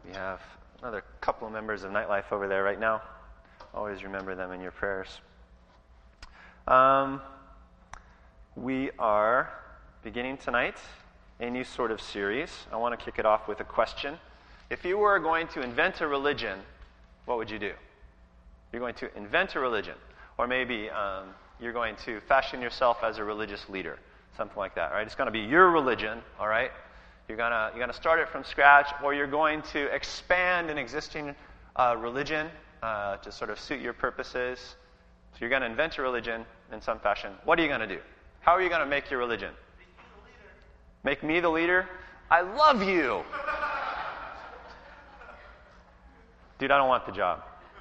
We have another couple of members of Nightlife over there right now. Always remember them in your prayers. We are beginning tonight a new sort of series. I want to kick it off with a question. If you were going to invent a religion, what would you do? You're going to invent a religion. Or maybe you're going to fashion yourself as a religious leader. Something like that, right? It's going to be your religion, all right? You're gonna start it from scratch, or you're going to expand an existing religion to sort of suit your purposes. So you're going to invent a religion in some fashion. What are you going to do? How are you going to make your religion? Make me the leader? I love you! Dude, I don't want the job.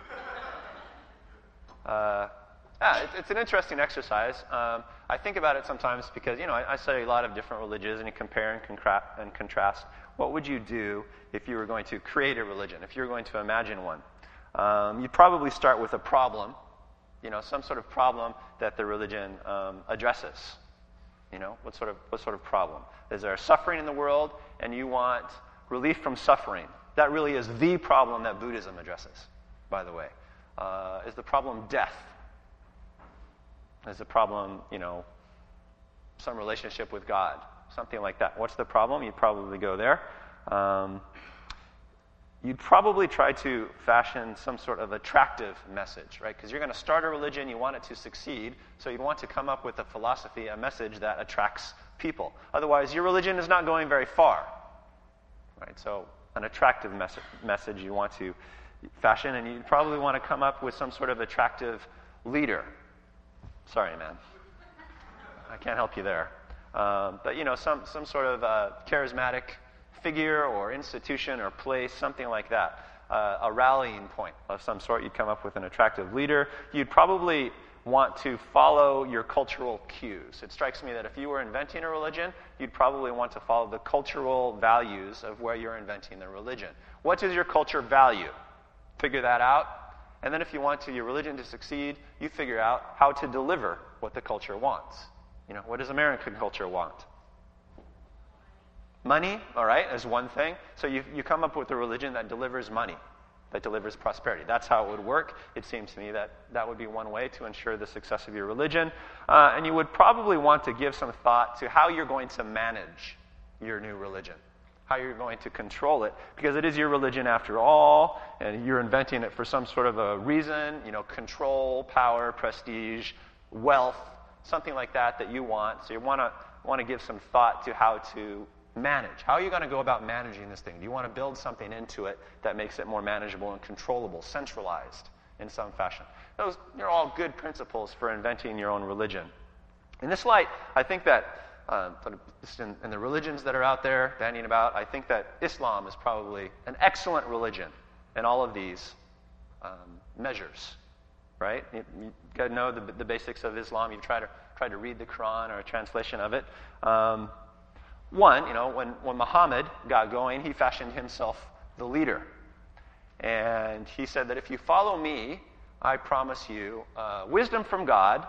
It's an interesting exercise. I think about it sometimes because, I study a lot of different religions, and you compare and contrast. What would you do if you were going to create a religion, if you were going to imagine one? You'd probably start with a problem, some sort of problem that the religion addresses. What sort of problem? Is there suffering in the world, and you want relief from suffering? That really is the problem that Buddhism addresses, by the way. Is the problem death? Is the problem, some relationship with God? Something like that. What's the problem? You'd probably go there. You'd probably try to fashion some sort of attractive message, right? Because you're going to start a religion, you want it to succeed, so you'd want to come up with a philosophy, a message that attracts people. Otherwise, your religion is not going very far, right? So an attractive message you want to fashion, and you probably want to come up with some sort of attractive leader. Sorry, man. I can't help you there. But, some sort of charismatic figure or institution or place, something like that. A rallying point of some sort. You'd come up with an attractive leader. You'd probably want to follow your cultural cues. It strikes me that if you were inventing a religion, you'd probably want to follow the cultural values of where you're inventing the religion. What does your culture value? Figure that out. And then if you want your religion to succeed, you figure out how to deliver what the culture wants. What does American culture want? Money, all right, is one thing. So you come up with a religion that delivers money, that delivers prosperity. That's how it would work. It seems to me that would be one way to ensure the success of your religion. And you would probably want to give some thought to how you're going to manage your new religion, how you're going to control it, because it is your religion after all, and you're inventing it for some sort of a reason, control, power, prestige, wealth, something like that you want. So you want to give some thought to how to manage. How are you going to go about managing this thing? Do you want to build something into it that makes it more manageable and controllable, centralized in some fashion? Those are all good principles for inventing your own religion. In this light, I think that in the religions that are out there bandying about, I think that Islam is probably an excellent religion in all of these measures, right? You got to know the basics of Islam. You've tried to read the Quran or a translation of it. When Muhammad got going, he fashioned himself the leader. And he said that if you follow me, I promise you wisdom from God,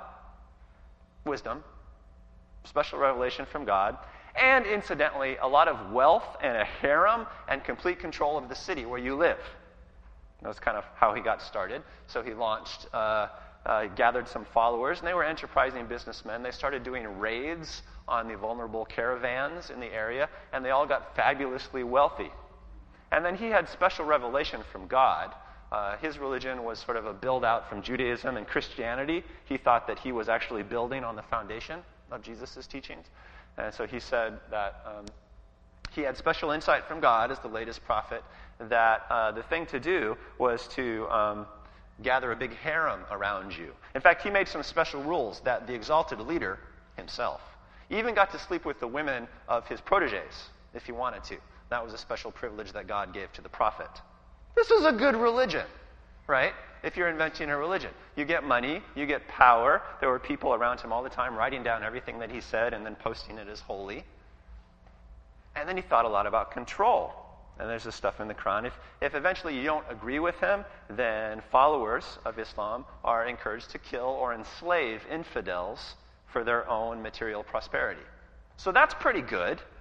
special revelation from God, and incidentally, a lot of wealth and a harem and complete control of the city where you live. That's kind of how he got started. So he launched, gathered some followers, and they were enterprising businessmen. They started doing raids on the vulnerable caravans in the area, and they all got fabulously wealthy. And then he had special revelation from God. His religion was sort of a build-out from Judaism and Christianity. He thought that he was actually building on the foundation of Jesus' teachings. And so he said that he had special insight from God as the latest prophet that the thing to do was to gather a big harem around you. In fact, he made some special rules that the exalted leader himself even got to sleep with the women of his proteges if he wanted to. That was a special privilege that God gave to the prophet. This is a good religion, right? If you're inventing a religion. You get money, you get power. There were people around him all the time writing down everything that he said and then posting it as holy. And then he thought a lot about control. And there's this stuff in the Quran. If eventually you don't agree with him, then followers of Islam are encouraged to kill or enslave infidels for their own material prosperity. So that's pretty good.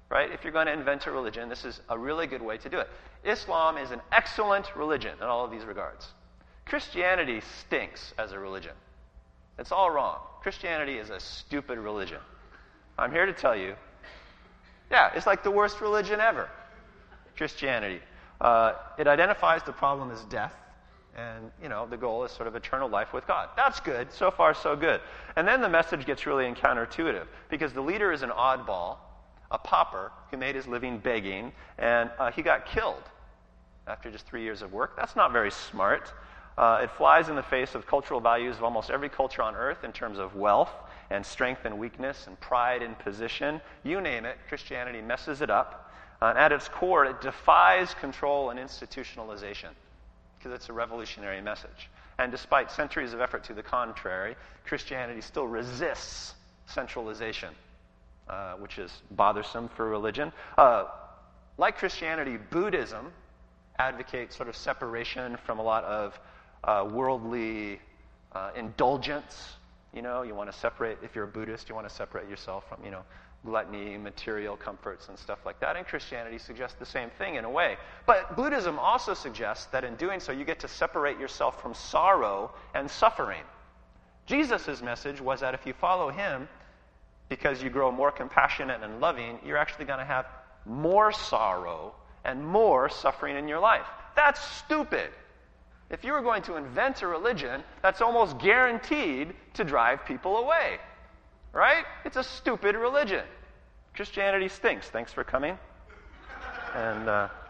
right? If you're going to invent a religion, this is a really good way to do it. Islam is an excellent religion in all of these regards. Christianity stinks as a religion. It's all wrong. Christianity is a stupid religion. I'm here to tell you, yeah, it's like the worst religion ever. Christianity. It identifies the problem as death, and, the goal is sort of eternal life with God. That's good. So far, so good. And then the message gets really counterintuitive, because the leader is an oddball, a pauper who made his living begging, and he got killed after just 3 years of work. That's not very smart. It flies in the face of cultural values of almost every culture on earth in terms of wealth and strength and weakness and pride and position. You name it, Christianity messes it up. And at its core, it defies control and institutionalization because it's a revolutionary message. And despite centuries of effort to the contrary, Christianity still resists centralization, which is bothersome for religion. Like Christianity, Buddhism advocates sort of separation from a lot of worldly indulgence. You want to separate, if you're a Buddhist, you want to separate yourself from, gluttony, material comforts, and stuff like that. And Christianity suggests the same thing in a way. But Buddhism also suggests that in doing so, you get to separate yourself from sorrow and suffering. Jesus' message was that if you follow him, because you grow more compassionate and loving, you're actually going to have more sorrow and more suffering in your life. That's stupid. If you were going to invent a religion, that's almost guaranteed to drive people away. Right? It's a stupid religion. Christianity stinks. Thanks for coming. And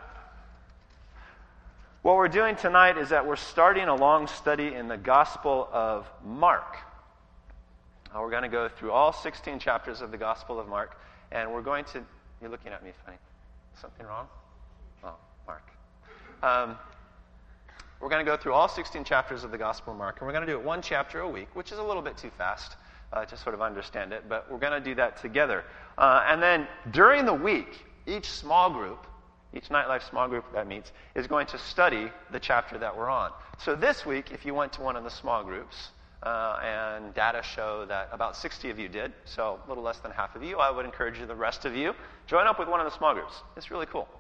what we're doing tonight is that we're starting a long study in the Gospel of Mark. We're going to go through all 16 chapters of the Gospel of Mark, and we're going to... You're looking at me funny. Something wrong? Oh, Mark. We're going to go through all 16 chapters of the Gospel of Mark, and we're going to do it one chapter a week, which is a little bit too fast to sort of understand it, but we're going to do that together. And then during the week, each Nightlife small group that meets, is going to study the chapter that we're on. So this week, if you went to one of the small groups, and data show that about 60 of you did, so a little less than half of you, I would encourage you, the rest of you, join up with one of the small groups. It's really cool.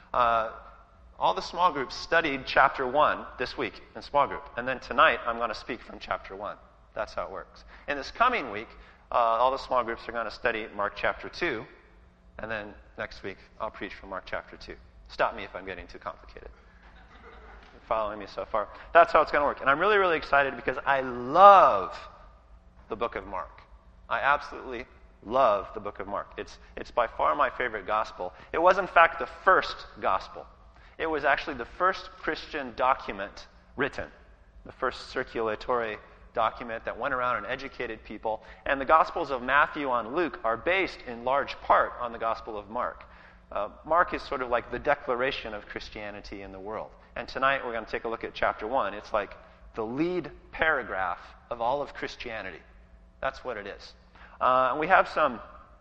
All the small groups studied chapter 1 this week in small group. And then tonight, I'm going to speak from chapter 1. That's how it works. In this coming week, all the small groups are going to study Mark chapter 2. And then next week, I'll preach from Mark chapter 2. Stop me if I'm getting too complicated. You're following me so far? That's how it's going to work. And I'm really, really excited because I love the book of Mark. I absolutely love the book of Mark. It's by far my favorite gospel. It was, in fact, the first gospel. It was actually the first Christian document written, the first circulatory document that went around and educated people. And the Gospels of Matthew and Luke are based in large part on the Gospel of Mark. Mark is sort of like the declaration of Christianity in the world. And tonight we're going to take a look at chapter 1. It's like the lead paragraph of all of Christianity. That's what it is. And we have some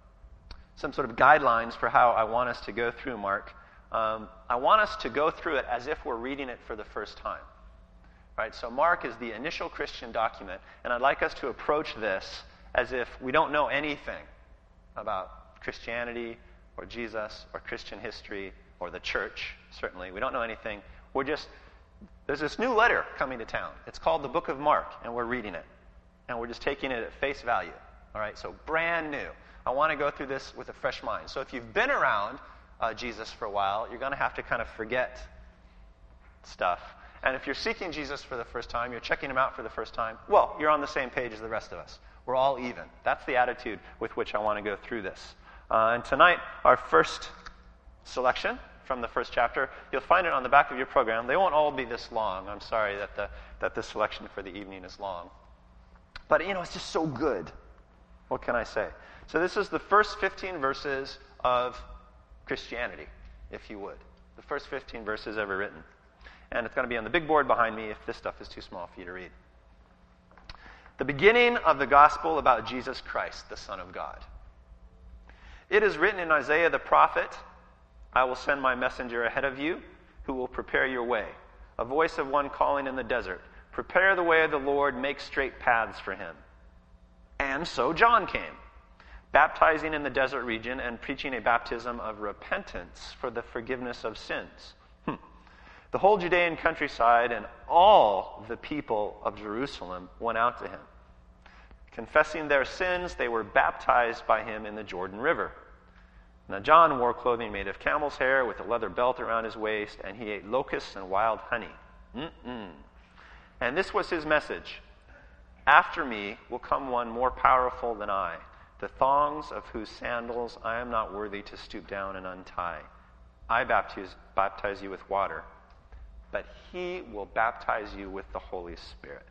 sort of guidelines for how I want us to go through Mark. I want us to go through it as if we're reading it for the first time. Right? So Mark is the initial Christian document, and I'd like us to approach this as if we don't know anything about Christianity or Jesus or Christian history or the church, certainly. We don't know anything. There's this new letter coming to town. It's called the Book of Mark, and we're reading it. And we're just taking it at face value. All right? So brand new. I want to go through this with a fresh mind. So if you've been around Jesus for a while, you're going to have to kind of forget stuff. And if you're seeking Jesus for the first time, you're checking him out for the first time, well, you're on the same page as the rest of us. We're all even. That's the attitude with which I want to go through this. And tonight, our first selection from the first chapter, you'll find it on the back of your program. They won't all be this long. I'm sorry that this selection for the evening is long. But, it's just so good. What can I say? So this is the first 15 verses of Christianity, if you would. The first 15 verses ever written. And it's going to be on the big board behind me if this stuff is too small for you to read. The beginning of the gospel about Jesus Christ, the Son of God. It is written in Isaiah the prophet, I will send my messenger ahead of you, who will prepare your way. A voice of one calling in the desert, prepare the way of the Lord, make straight paths for him. And so John came, baptizing in the desert region and preaching a baptism of repentance for the forgiveness of sins. The whole Judean countryside and all the people of Jerusalem went out to him. Confessing their sins, they were baptized by him in the Jordan River. Now John wore clothing made of camel's hair with a leather belt around his waist, and he ate locusts and wild honey. And this was his message: "After me will come one more powerful than I, the thongs of whose sandals I am not worthy to stoop down and untie. I baptize you with water, but he will baptize you with the Holy Spirit."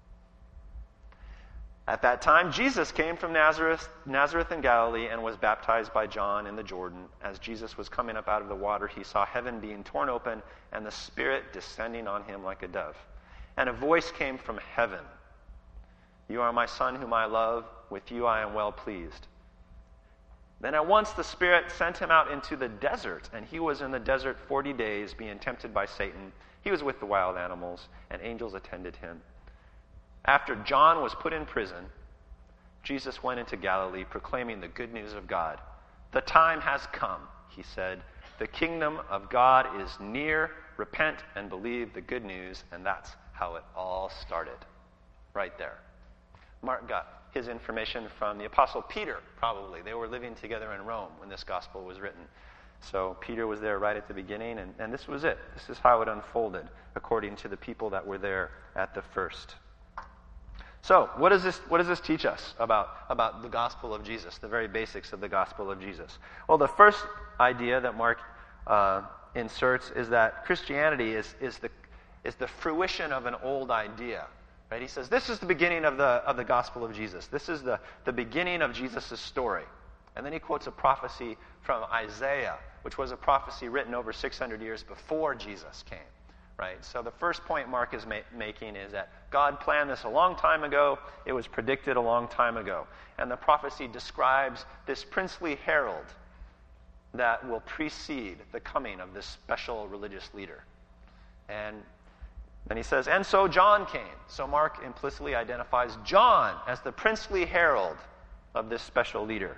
At that time, Jesus came from Nazareth in Galilee and was baptized by John in the Jordan. As Jesus was coming up out of the water, he saw heaven being torn open and the Spirit descending on him like a dove. And a voice came from heaven: "You are my Son whom I love. With you I am well pleased." Then at once the Spirit sent him out into the desert, and he was in the desert 40 days, being tempted by Satan. He was with the wild animals, and angels attended him. After John was put in prison, Jesus went into Galilee, proclaiming the good news of God. "The time has come," he said. "The kingdom of God is near. Repent and believe the good news." And that's how it all started, right there. Mark got his information from the Apostle Peter, probably. They were living together in Rome when this gospel was written. So Peter was there right at the beginning, and this was it. This is how it unfolded, according to the people that were there at the first. So, what does this teach us about the gospel of Jesus, the very basics of the gospel of Jesus? Well, the first idea that Mark inserts is that Christianity is the fruition of an old idea. Right? He says this is the beginning of the gospel of Jesus. This is the beginning of Jesus' story. And then he quotes a prophecy from Isaiah, which was a prophecy written over 600 years before Jesus came. Right? So the first point Mark is making is that God planned this a long time ago. It was predicted a long time ago. And the prophecy describes this princely herald that will precede the coming of this special religious leader. And then he says, "And so John came." So Mark implicitly identifies John as the princely herald of this special leader.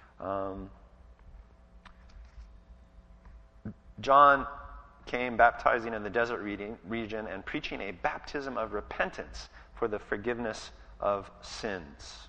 John came baptizing in the desert region and preaching a baptism of repentance for the forgiveness of sins.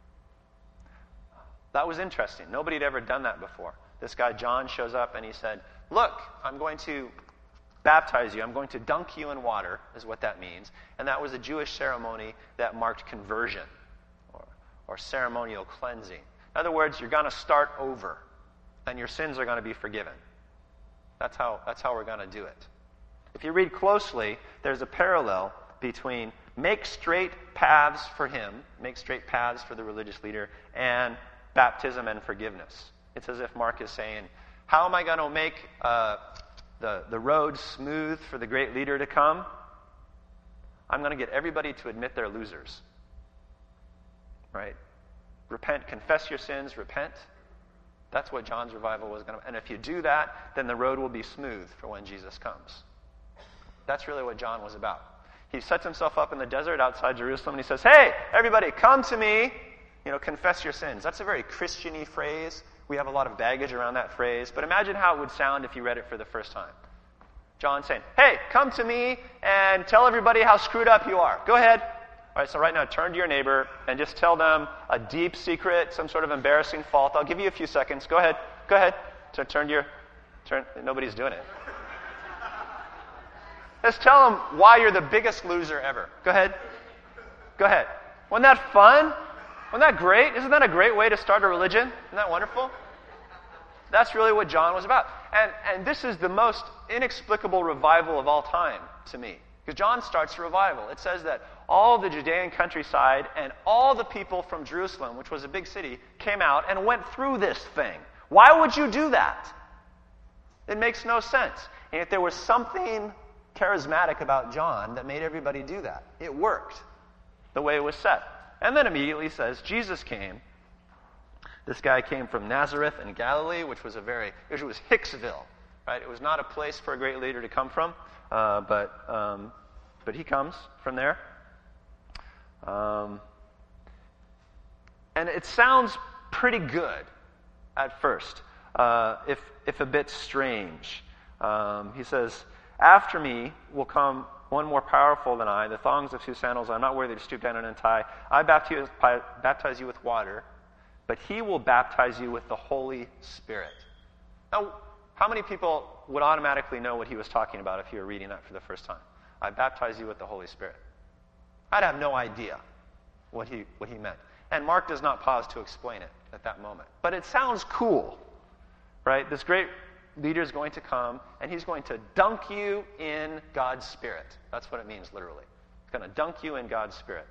That was interesting. Nobody had ever done that before. This guy John shows up and he said, "Look, I'm going to baptize you. I'm going to dunk you in water," is what that means. And that was a Jewish ceremony that marked conversion or ceremonial cleansing. In other words, you're going to start over and your sins are going to be forgiven. That's how we're going to do it. If you read closely, there's a parallel between make straight paths for him, make straight paths for the religious leader, and baptism and forgiveness. It's as if Mark is saying, how am I going to make the road smooth for the great leader to come? I'm going to get everybody to admit they're losers. Right? Repent, confess your sins, repent. That's what John's revival was going to... And if you do that, then the road will be smooth for when Jesus comes. That's really what John was about. He sets himself up in the desert outside Jerusalem and he says, "Hey, everybody, come to me. Confess your sins." That's a very Christian-y phrase. We have a lot of baggage around that phrase. But imagine how it would sound if you read it for the first time. John saying, "Hey, come to me and tell everybody how screwed up you are. Go ahead." All right, so right now turn to your neighbor and just tell them a deep secret, some sort of embarrassing fault. I'll give you a few seconds. Go ahead. So turn. Nobody's doing it. Just tell them why you're the biggest loser ever. Go ahead. Wasn't that fun? Wasn't that great? Isn't that a great way to start a religion? Isn't that wonderful? That's really what John was about. And this is the most inexplicable revival of all time to me. Because John starts a revival. It says that all the Judean countryside and all the people from Jerusalem, which was a big city, came out and went through this thing. Why would you do that? It makes no sense. And yet there was something charismatic about John that made everybody do that. It worked the way it was set. And then immediately says, Jesus came. This guy came from Nazareth in Galilee, which was Hicksville, right? It was not a place for a great leader to come from, but he comes from there. And it sounds pretty good at first, if a bit strange. He says, "After me will come one more powerful than I, the thongs of whose sandals I'm not worthy to stoop down and untie. I baptize you with water, but he will baptize you with the Holy Spirit." Now, how many people would automatically know what he was talking about if you were reading that for the first time? I baptize you with the Holy Spirit. I'd have no idea what he meant. And Mark does not pause to explain it at that moment. But it sounds cool, right? This great leader is going to come, and he's going to dunk you in God's Spirit. That's what it means, literally. He's going to dunk you in God's Spirit.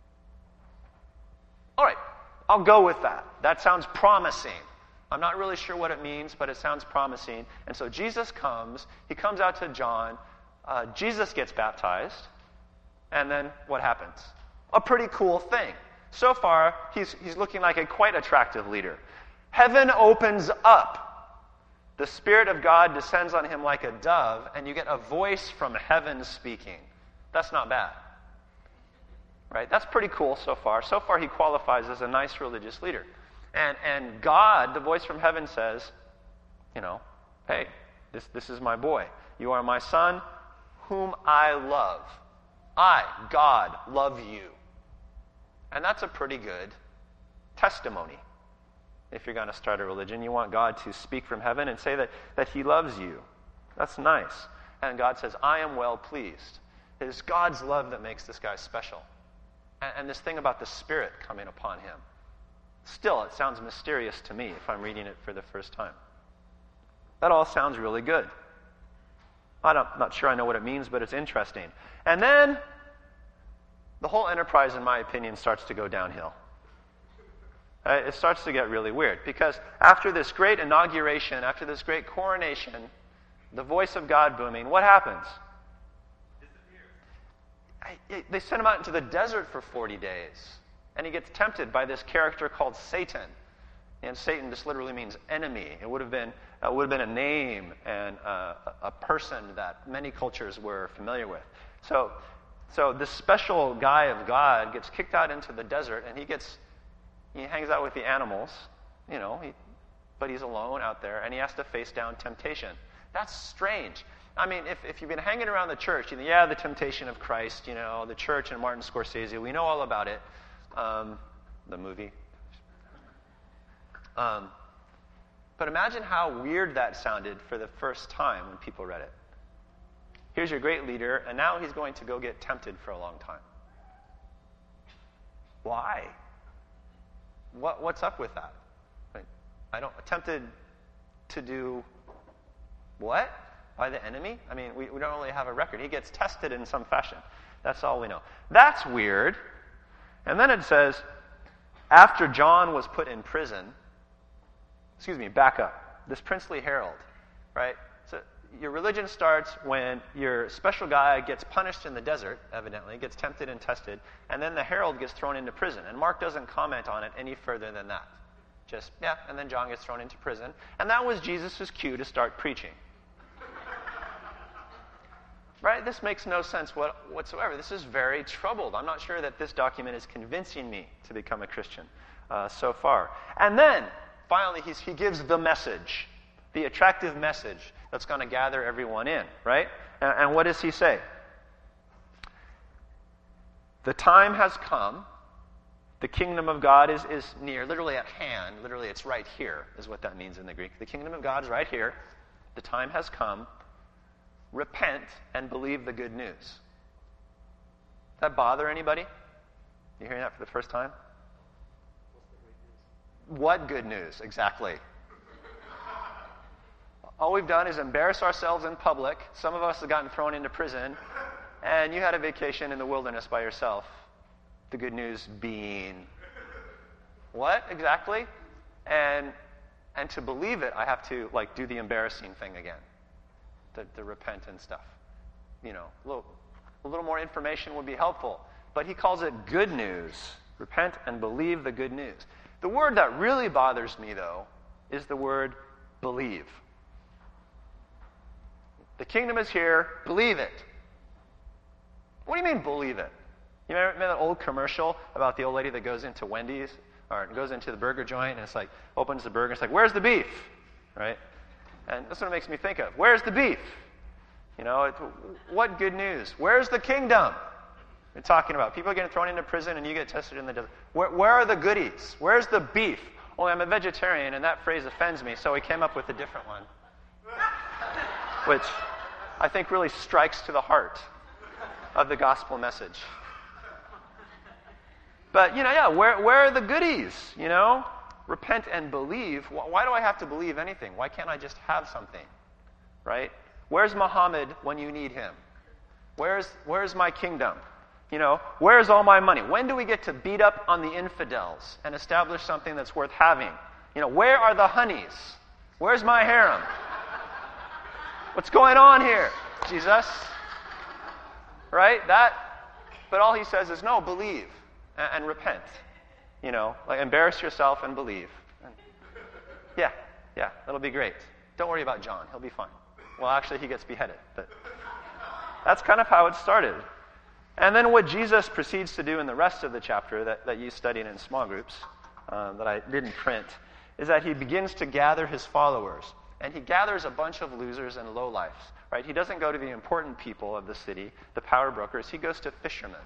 All right, I'll go with that. That sounds promising. I'm not really sure what it means, but it sounds promising. And so Jesus comes. He comes out to John. Jesus gets baptized. And then what happens? A pretty cool thing. So far, he's looking like a quite attractive leader. Heaven opens up. The Spirit of God descends on him like a dove, and you get a voice from heaven speaking. That's not bad. Right? That's pretty cool so far. So far, he qualifies as a nice religious leader. And God, the voice from heaven says, hey, this is my boy. You are my son, whom I love. I, God, love you. And that's a pretty good testimony. If you're going to start a religion, you want God to speak from heaven and say that he loves you. That's nice. And God says, I am well pleased. It is God's love that makes this guy special. And this thing about the Spirit coming upon him. Still, it sounds mysterious to me if I'm reading it for the first time. That all sounds really good. I'm not sure I know what it means, but it's interesting. And then, the whole enterprise, in my opinion, starts to go downhill. It starts to get really weird, because after this great inauguration, after this great coronation, the voice of God booming, what happens? They send him out into the desert for 40 days, and he gets tempted by this character called Satan. And Satan just literally means enemy. It would have been a name and a person that many cultures were familiar with. So this special guy of God gets kicked out into the desert, and he hangs out with the animals, but he's alone out there, and he has to face down temptation. That's strange. I mean, if you've been hanging around the church, the temptation of Christ, the church and Martin Scorsese, we know all about it. The movie. But imagine how weird that sounded for the first time when people read it. Here's your great leader, and now he's going to go get tempted for a long time. Why? What's up with that? Tempted to do what? By the enemy? I mean, we don't really have a record. He gets tested in some fashion. That's all we know. That's weird. And then it says, after John was put in prison, back up. This princely herald, right? So your religion starts when your special guy gets punished in the desert, evidently, gets tempted and tested, and then the herald gets thrown into prison. And Mark doesn't comment on it any further than that. And then John gets thrown into prison. And that was Jesus' cue to start preaching. Right? This makes no sense whatsoever. This is very troubled. I'm not sure that this document is convincing me to become a Christian so far. And then, finally, he gives the message, the attractive message that's going to gather everyone in, right? And what does he say? The time has come. The kingdom of God is near, literally at hand. Literally, it's right here, is what that means in the Greek. The kingdom of God is right here. The time has come. Repent and believe the good news. Does that bother anybody? You hearing that for the first time? What good news, exactly? All we've done is embarrass ourselves in public. Some of us have gotten thrown into prison, and you had a vacation in the wilderness by yourself. The good news being what exactly? And to believe it, I have to do the embarrassing thing again. The repentant stuff. A little more information would be helpful. But he calls it good news. Repent and believe the good news. The word that really bothers me, though, is the word believe. The kingdom is here. Believe it. What do you mean, believe it? You remember that old commercial about the old lady that goes into Wendy's Or it goes into the burger joint, and it's like, opens the burger, and it's like, where's the beef? Right? And that's what it makes me think of. Where's the beef? What good news? Where's the kingdom? We're talking about people getting thrown into prison and you get tested in the desert. Where are the goodies? Where's the beef? Only I'm a vegetarian, and that phrase offends me, so we came up with a different one, which I think really strikes to the heart of the gospel message. But, where are the goodies? Repent and believe. Why do I have to believe anything? Why can't I just have something? Right? Where's Muhammad when you need him? Where's my kingdom? Where's all my money? When do we get to beat up on the infidels and establish something that's worth having? Where are the honeys? Where's my harem? What's going on here, Jesus? Right? But all he says is, no, believe and repent. Embarrass yourself and believe. Yeah, that'll be great. Don't worry about John. He'll be fine. Well, actually, he gets beheaded. But that's kind of how it started. And then what Jesus proceeds to do in the rest of the chapter that you studied in small groups, that I didn't print, is that he begins to gather his followers. And he gathers a bunch of losers and lowlifes. Right? He doesn't go to the important people of the city, the power brokers. He goes to fishermen.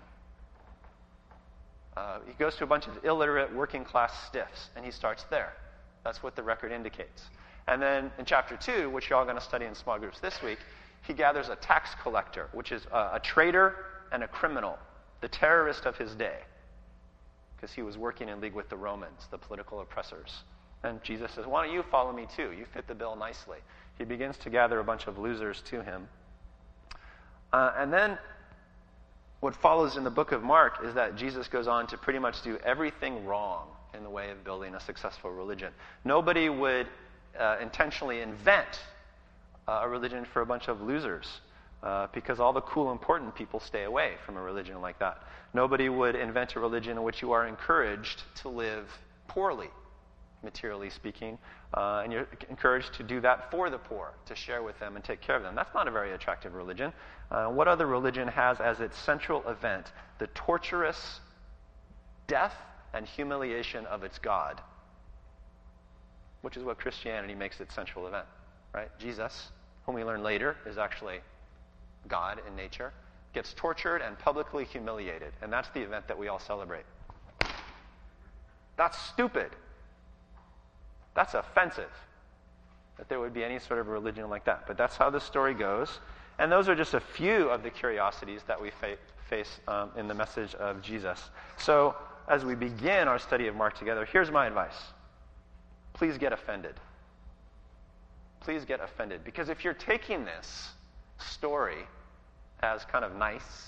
He goes to a bunch of illiterate working-class stiffs, and he starts there. That's what the record indicates. And then in chapter 2, which you're all going to study in small groups this week, he gathers a tax collector, which is a traitor and a criminal, the terrorist of his day, because he was working in league with the Romans, the political oppressors. And Jesus says, why don't you follow me too? You fit the bill nicely. He begins to gather a bunch of losers to him. And then what follows in the book of Mark is that Jesus goes on to pretty much do everything wrong in the way of building a successful religion. Nobody would intentionally invent a religion for a bunch of losers because all the cool, important people stay away from a religion like that. Nobody would invent a religion in which you are encouraged to live poorly, materially speaking, and you're encouraged to do that for the poor, to share with them and take care of them. That's not a very attractive religion. What other religion has as its central event the torturous death and humiliation of its God? Which is what Christianity makes its central event, right? Jesus, whom we learn later is actually God in nature, gets tortured and publicly humiliated, and that's the event that we all celebrate. That's stupid. That's offensive that there would be any sort of religion like that. But that's how the story goes. And those are just a few of the curiosities that we face in the message of Jesus. So as we begin our study of Mark together, here's my advice. Please get offended. Please get offended. Because if you're taking this story as kind of nice,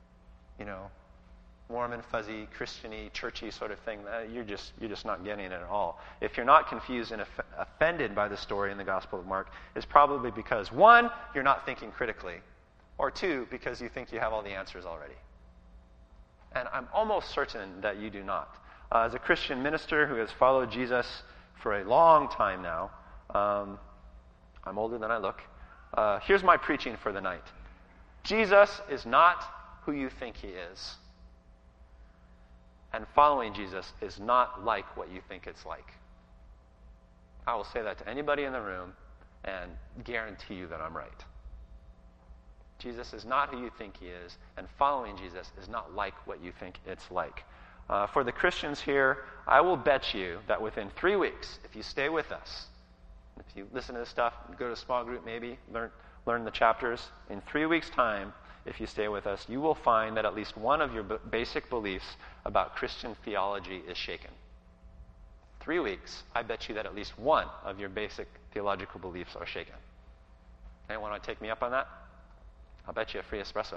warm and fuzzy, Christian-y, churchy sort of thing, you're just not getting it at all. If you're not confused and offended by the story in the Gospel of Mark, it's probably because, one, you're not thinking critically, or two, because you think you have all the answers already. And I'm almost certain that you do not. As a Christian minister who has followed Jesus for a long time now, I'm older than I look, here's my preaching for the night. Jesus is not who you think he is. And following Jesus is not like what you think it's like. I will say that to anybody in the room and guarantee you that I'm right. Jesus is not who you think he is, and following Jesus is not like what you think it's like. For the Christians here, I will bet you that within 3 weeks, if you stay with us, if you listen to this stuff, go to a small group maybe, learn the chapters, in 3 weeks' time, if you stay with us, you will find that at least one of your basic beliefs about Christian theology is shaken. 3 weeks, I bet you that at least one of your basic theological beliefs are shaken. Anyone want to take me up on that? I'll bet you a free espresso.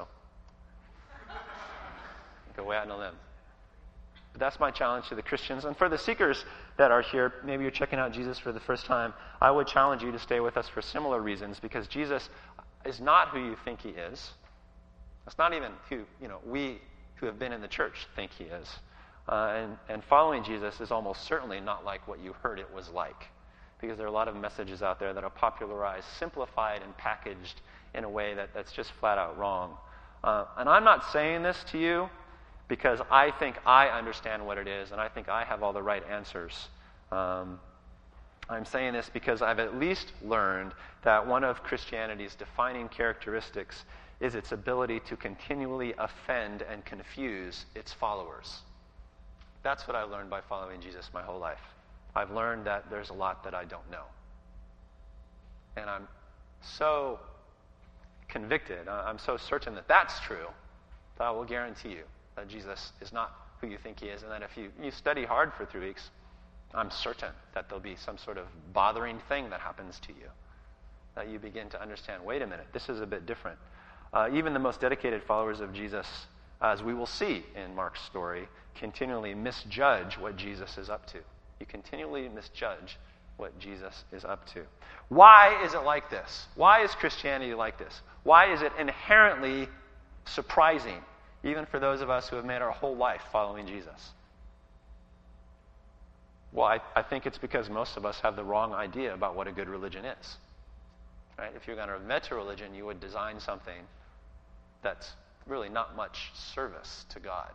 Go way out on a limb. But that's my challenge to the Christians. And for the seekers that are here, maybe you're checking out Jesus for the first time, I would challenge you to stay with us for similar reasons, because Jesus is not who you think he is. That's not even who we who have been in the church think he is. And following Jesus is almost certainly not like what you heard it was like, because there are a lot of messages out there that are popularized, simplified, and packaged in a way that's just flat out wrong. And I'm not saying this to you because I think I understand what it is and I think I have all the right answers. I'm saying this because I've at least learned that one of Christianity's defining characteristics is its ability to continually offend and confuse its followers. That's what I learned by following Jesus my whole life. I've learned that there's a lot that I don't know. And I'm so convicted, I'm so certain that that's true, that I will guarantee you that Jesus is not who you think he is, and that if you study hard for 3 weeks, I'm certain that there'll be some sort of bothering thing that happens to you, that you begin to understand, wait a minute, this is a bit different. Even the most dedicated followers of Jesus, as we will see in Mark's story, continually misjudge what Jesus is up to. You continually misjudge what Jesus is up to. Why is it like this? Why is Christianity like this? Why is it inherently surprising, even for those of us who have made our whole life following Jesus? Well, I think it's because most of us have the wrong idea about what a good religion is. Right? If you're going to invent a religion, you would design something that's really not much service to God.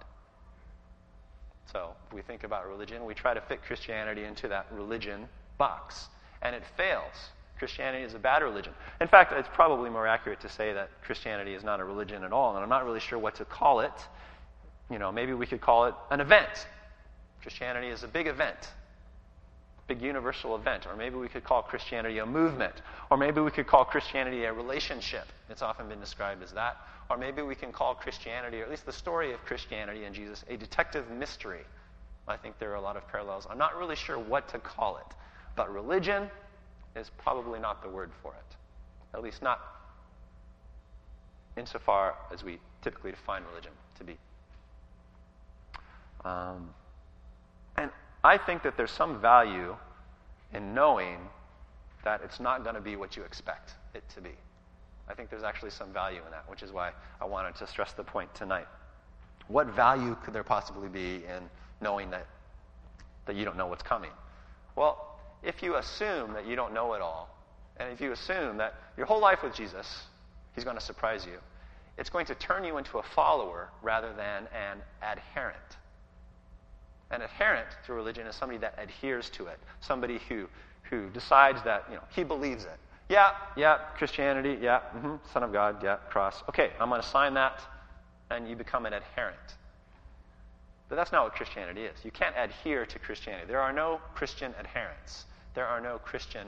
So if we think about religion, we try to fit Christianity into that religion box, and it fails. Christianity is a bad religion. In fact, it's probably more accurate to say that Christianity is not a religion at all, and I'm not really sure what to call it. Maybe we could call it an event. Christianity is a big event. Big universal event. Or maybe we could call Christianity a movement. Or maybe we could call Christianity a relationship. It's often been described as that. Or maybe we can call Christianity, or at least the story of Christianity and Jesus, a detective mystery. I think there are a lot of parallels. I'm not really sure what to call it. But religion is probably not the word for it. At least not insofar as we typically define religion to be. And I think that there's some value in knowing that it's not going to be what you expect it to be. I think there's actually some value in that, which is why I wanted to stress the point tonight. What value could there possibly be in knowing that you don't know what's coming? Well, if you assume that you don't know it all, and if you assume that your whole life with Jesus, he's going to surprise you, it's going to turn you into a follower rather than an adherent. An adherent to religion is somebody that adheres to it, somebody who decides that he believes it. Yeah, Christianity, Son of God, cross. Okay, I'm going to sign that, and you become an adherent. But that's not what Christianity is. You can't adhere to Christianity. There are no Christian adherents. There are no Christian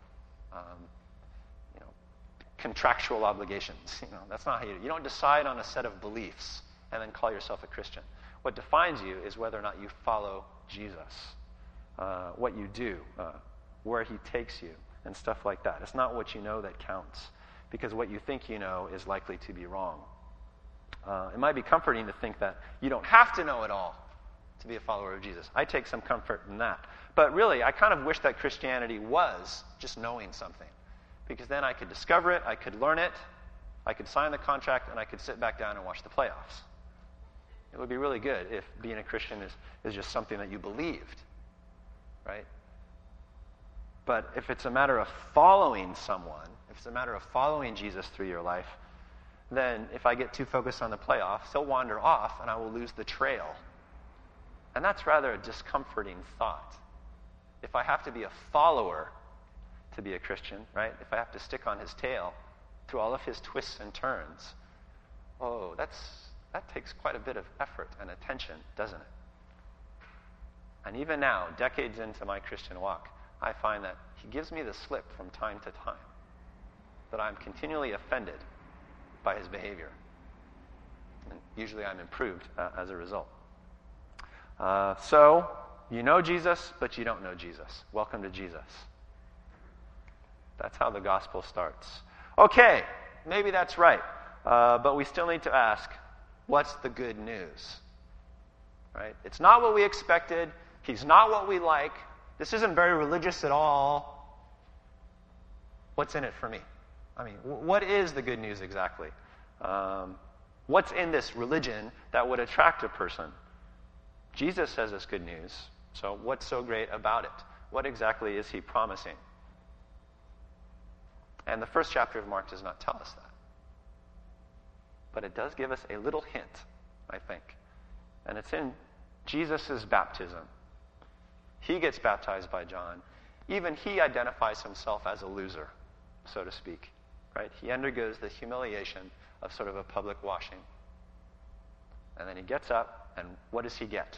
contractual obligations. That's not how you do it. You don't decide on a set of beliefs and then call yourself a Christian. What defines you is whether or not you follow Jesus, what you do, where he takes you, and stuff like that. It's not what you know that counts, because what you think you know is likely to be wrong. It might be comforting to think that you don't have to know it all to be a follower of Jesus. I take some comfort in that. But really, I kind of wish that Christianity was just knowing something, because then I could discover it, I could learn it, I could sign the contract, and I could sit back down and watch the playoffs. It would be really good if being a Christian is just something that you believed, right? But if it's a matter of following someone, if it's a matter of following Jesus through your life, then if I get too focused on the playoffs, he'll wander off and I will lose the trail. And that's rather a discomforting thought. If I have to be a follower to be a Christian, right? If I have to stick on his tail through all of his twists and turns, that takes quite a bit of effort and attention, doesn't it? And even now, decades into my Christian walk, I find that he gives me the slip from time to time, that I'm continually offended by his behavior. And usually I'm improved as a result. So, you know Jesus, but you don't know Jesus. Welcome to Jesus. That's how the gospel starts. Okay, maybe that's right. But we still need to ask, what's the good news? Right? It's not what we expected. He's not what we like. This isn't very religious at all. What's in it for me? I mean, what is the good news exactly? What's in this religion that would attract a person? Jesus says it's good news. So what's so great about it? What exactly is he promising? And the first chapter of Mark does not tell us that. But it does give us a little hint, I think. And it's in Jesus' baptism. He gets baptized by John. Even he identifies himself as a loser, so to speak. Right? He undergoes the humiliation of sort of a public washing. And then he gets up, and what does he get?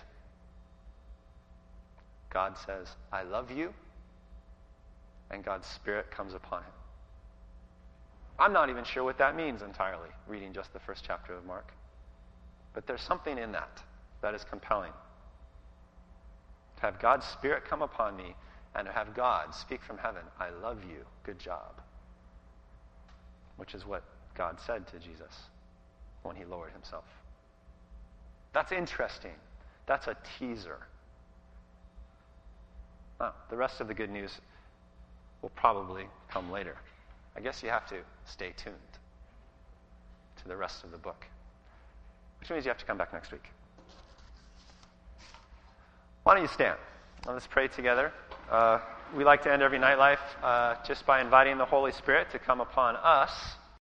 God says, I love you, and God's Spirit comes upon him. I'm not even sure what that means entirely, reading just the first chapter of Mark. But there's something in that that is compelling. To have God's Spirit come upon me and to have God speak from heaven, I love you, good job. Which is what God said to Jesus when he lowered himself. That's interesting. That's a teaser. The rest of the good news will probably come later. I guess you have to stay tuned to the rest of the book. Which means you have to come back next week. Why don't you stand? Let's pray together. We like to end every nightlife just by inviting the Holy Spirit to come upon us